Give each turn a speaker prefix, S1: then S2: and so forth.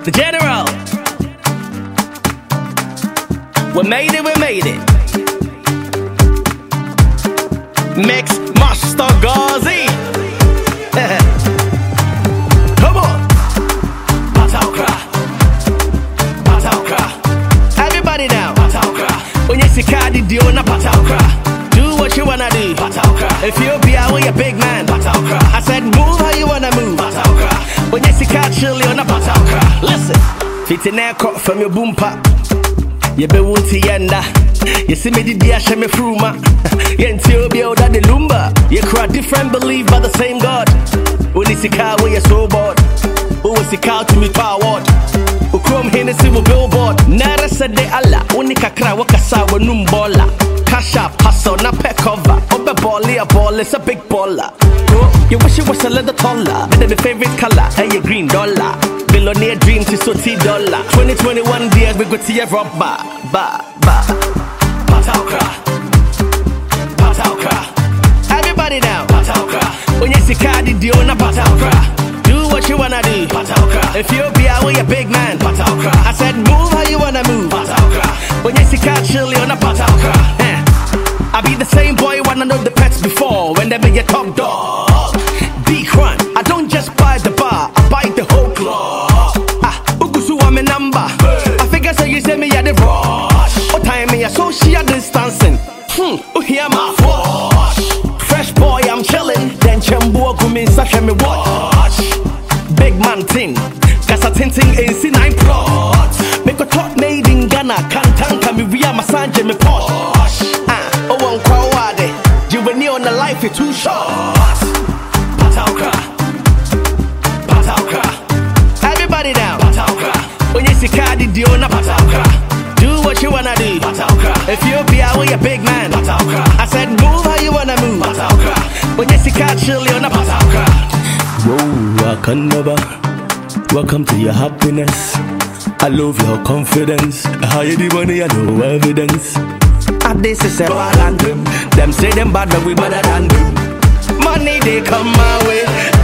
S1: The General. We made it, we made it. Mix Master Ghazi. Come on. Pataukra. Pataukra. Everybody now. Pataukra. When you see Cardi Diona Pataukra. Do what you wanna do. Pataukra. If you'll be out with your big man. Pataukra. I said move how you wanna move. Pataukra. When you see Cardi Diona Pataukra. Listen. Fit in there cut from your boom pop. You be wunty yenda. You see me did ya shame me fruma. You ain't you be out of the lumba. You cry different, believe by the same God. When you see car where you're so bored. Who was the car to me power? Who come here and see my billboard. Nara said de Allah. Unika cry wakasa wa numbola. Cash up, hustle, na pet cover. Obe ball, a ball, it's a big baller. You wish it was a little taller. Then the favorite color, a green dollar. Billionaire dream to so $T. 2021 years we go to your rubber. Pataukra. Pataukra. Everybody now. Pataukra. When you see Cardi Diona Pataukra. Do what you wanna do. Pataukra. If you'll be out with your big man. Pataukra. I said move how you wanna move. Pataukra. When you see Cardi Diona Pataukra. I be the same boy when I know the pets before. When they be your top dog. D-Crun. I don't just buy the bar, I buy the whole club. Ugusu I'm a number. I figure so you say me at the rush. Oh time me a social distancing. Oh hear my wash. Fresh boy I'm chillin'. Then Chembo Gumi Sasha me watch. Big man ting. Kasa tinting AC 9 plot. Make a top made in Ghana. Kantanka me via Masanje me posh. Oh one kwawade. Juvenile on the life is too short. Pataukra. Pataukra. Everybody down. Pataukra. When you see Cardi Diona Pataukra. Do what you wanna do. Pataukra. If you'll be out with your big man. Pataukra. I said move how you wanna move. Pataukra. When you see Cardi Diona Pataukra. Whoa, I can never. Welcome to your happiness. I love your confidence. How you do money, I know evidence. This is a ball and them say them bad, but we better than them. Money they come my way.